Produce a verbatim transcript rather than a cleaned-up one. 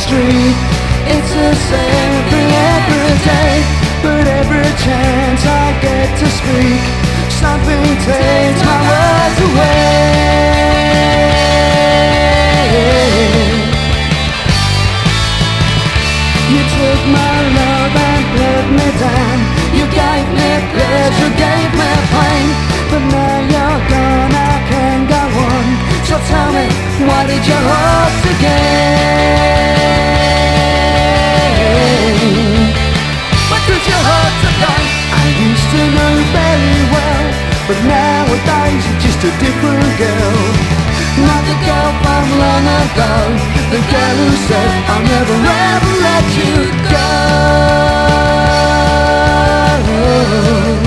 street. It's the same thing every day, but every chance I get to speak, something takes my words away. You took my love and put me down. You gave me pleasure, gave me pain, but now you're gone, I can't go on. So tell me, why did you hope to gain? What did you hope to gain? I used to know very well, but nowadays you're just a different girl. Not the girl from long ago, the girl who said I'll never ever let you go.